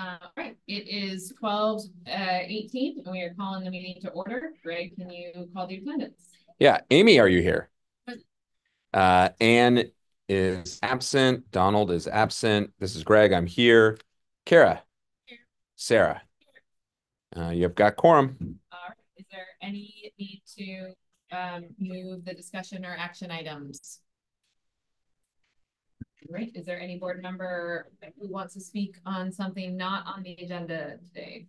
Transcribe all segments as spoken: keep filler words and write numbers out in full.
Uh, all right, it is twelve eighteen, and we are calling the meeting to order. Greg, can you call the attendance? Yeah, Amy, are you here? Uh, Anne is absent. Donald is absent. This is Greg. I'm here. Kara, Sarah, uh, you've got quorum. All right, is there any need to um, move the discussion or action items? Great. Is there any board member who wants to speak on something not on the agenda today?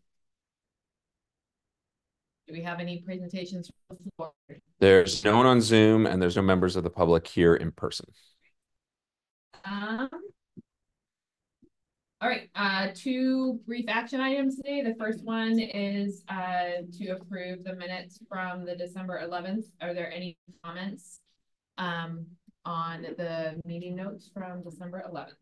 Do we have any presentations from the floor? There's no one on Zoom, and there's no members of the public here in person. Um, all right, uh, two brief action items today. The first one is uh, to approve the minutes from the December eleventh. Are there any comments um, on the meeting notes from December eleventh?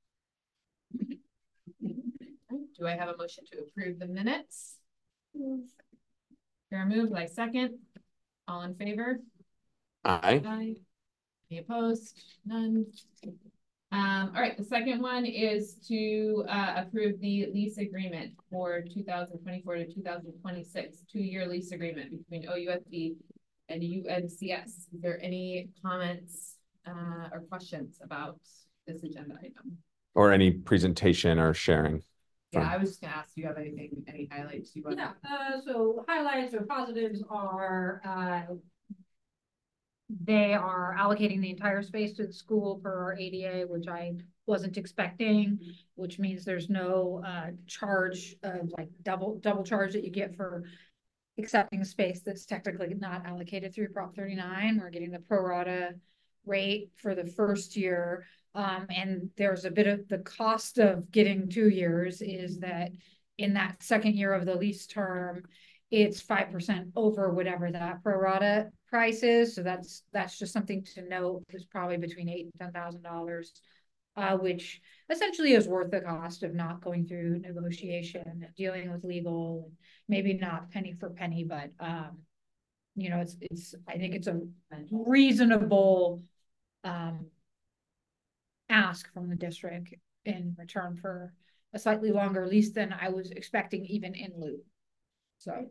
Do I have a motion to approve the minutes? Fair move, like second. All in favor? Aye. Aye. Any opposed? None. Um, all right, the second one is to uh, approve the lease agreement for two thousand twenty-four to two thousand twenty-six, two-year lease agreement between O U S D and U N C S. Is there any comments uh, or questions about this agenda item? Or any presentation or sharing? Yeah, from... I was just gonna ask, do you have anything, any highlights you want? Yeah, uh, so highlights or positives are uh, they are allocating the entire space to the school for our A D A, which I wasn't expecting, which means there's no uh, charge of like double double charge that you get for accepting space that's technically not allocated through Prop thirty-nine. We're getting the pro rata rate for the first year. Um, and there's a bit of the cost of getting two years is that in that second year of the lease term, it's five percent over whatever that pro rata price is. So that's that's just something to note. It's probably between eight and ten thousand dollars, uh, which essentially is worth the cost of not going through negotiation, dealing with legal, maybe not penny for penny, but um, you know, it's it's I think it's a reasonable um ask from the district in return for a slightly longer lease than I was expecting, even in lieu. So,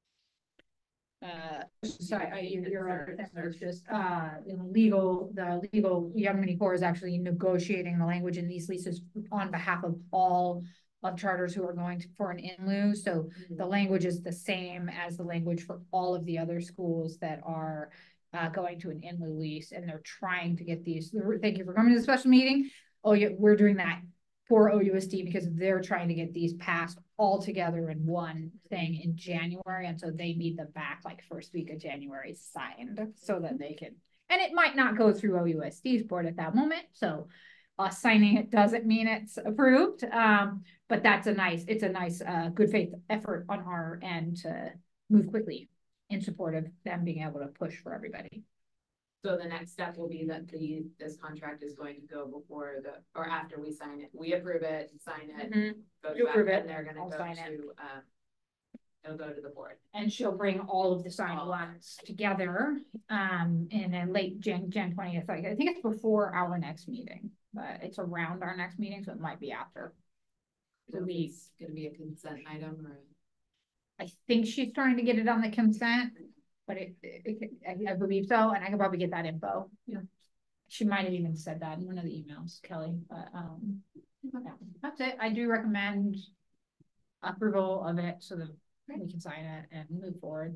uh, sorry, your, your other thing was just uh, in legal, the legal Young Mini Corps is actually negotiating the language in these leases on behalf of all of charters who are going to, for an in lieu. So mm-hmm. the language is the same as the language for all of the other schools that are Uh, going to an in lieu lease, and they're trying to get these. Thank you for coming to the special meeting. Oh, yeah, we're doing that for O U S D because they're trying to get these passed all together in one thing in January, and so they need them back like first week of January signed so that they can. And it might not go through O U S D's board at that moment, so uh, signing it doesn't mean it's approved. Um, but that's a nice. It's a nice, uh, good faith effort on our end to move quickly in support of them being able to push for everybody. So the next step will be that the this contract is going to go before the or after we sign it. We approve it, sign it, mm-hmm. go you back, approve it, and they're going to go sign to it. um, it'll go to the board. And she'll bring all of the signed oh. ones together um in a late Jan Jan twentieth. Like I think it's before our next meeting, but it's around our next meeting, so it might be after. So it's going to be a consent item, or I think she's trying to get it on the consent, but it, it, it I, I believe so, and I can probably get that info. Yeah, she might have even said that in one of the emails, Kelly. But um, yeah, that's it. I do recommend approval of it so that we can sign it and move forward.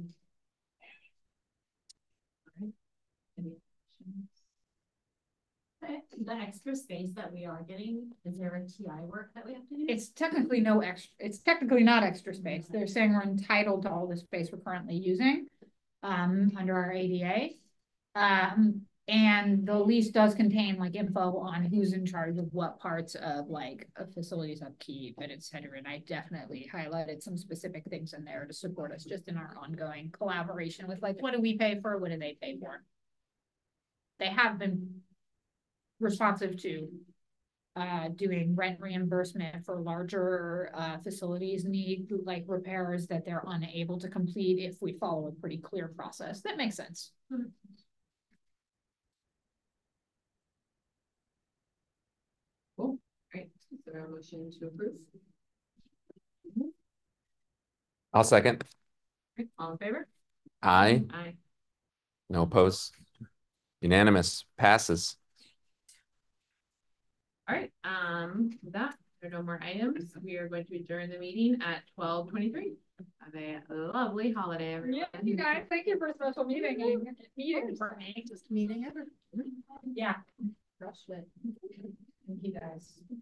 All right. Any questions? The extra space that we are getting, is there a T I work that we have to do? It's technically no extra, it's technically not extra space. They're saying we're entitled to all the space we're currently using um, under our A D A. Um, and the lease does contain like info on who's in charge of what parts of like a facilities upkeep and et cetera. And I definitely highlighted some specific things in there to support us just in our ongoing collaboration with like, what do we pay for? What do they pay for? They have been responsive to uh, doing rent reimbursement for larger uh, facilities need like repairs that they're unable to complete if we follow a pretty clear process. That makes sense. Mm-hmm. Cool. Great. Is there a motion to approve? I'll second. Okay, all in favor? Aye. Aye. No opposed. Unanimous. Passes. All right, um, with that, there are no more items. We are going to adjourn the meeting at twelve twenty-three. Have a lovely holiday, everyone. Yeah, you guys, thank you for a special meeting. Meetings. Just meeting ever. Yeah. Rush it. Thank you guys.